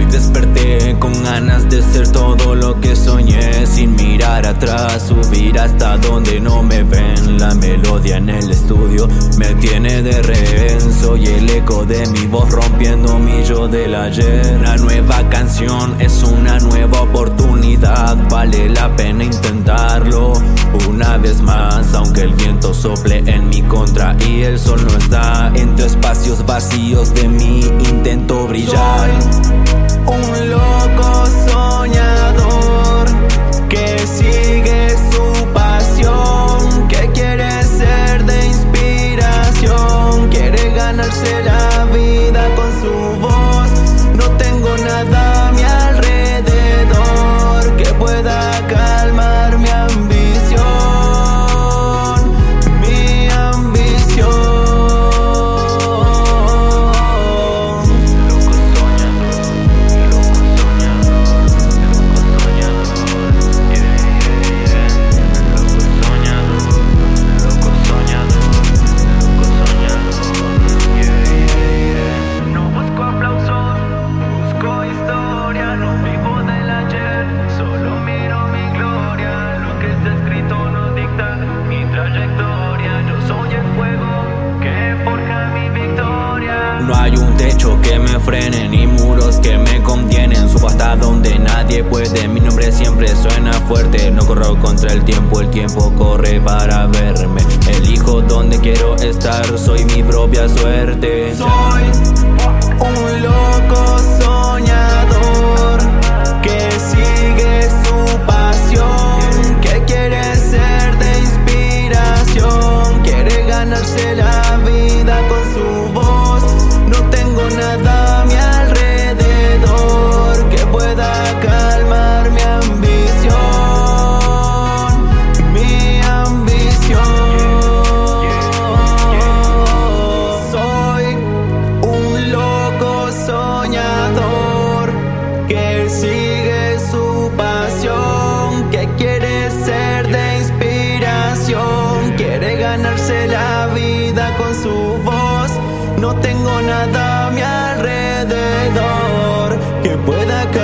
Hoy desperté con ganas de ser todo lo que soñé, sin mirar atrás, subir hasta donde no me ven. La melodía en el estudio me tiene de rehén, soy el eco de mi voz rompiendo mi yo del ayer. Una nueva canción es una nueva oportunidad, vale la pena intentarlo una vez más, aunque el viento sople en mi contra y el sol no está. Entre espacios vacíos de mí intento brillar. Soy un loco soñador que sigue su pasión, que quiere ser de inspiración, quiere ganarse la vida con su voz. No tengo nada a mi alrededor que pueda calmar mi ambición. No hay un techo que me frene, ni muros que me contienen. Subo hasta donde nadie puede, mi nombre siempre suena fuerte. No corro contra el tiempo corre para verme. Elijo donde quiero estar, soy mi propia suerte. Soy un loco soñador que sigue su pasión, que quiere ser de inspiración, quiere ganarse la vida con su voz. No tengo nada a mi alrededor que pueda calmar mi ambición, mi ambición. Soy un loco soñador que sigue su pasión, que quiere ser de inspiración, quiere ganarse la vida con su voz. No tengo nada a mi alrededor que pueda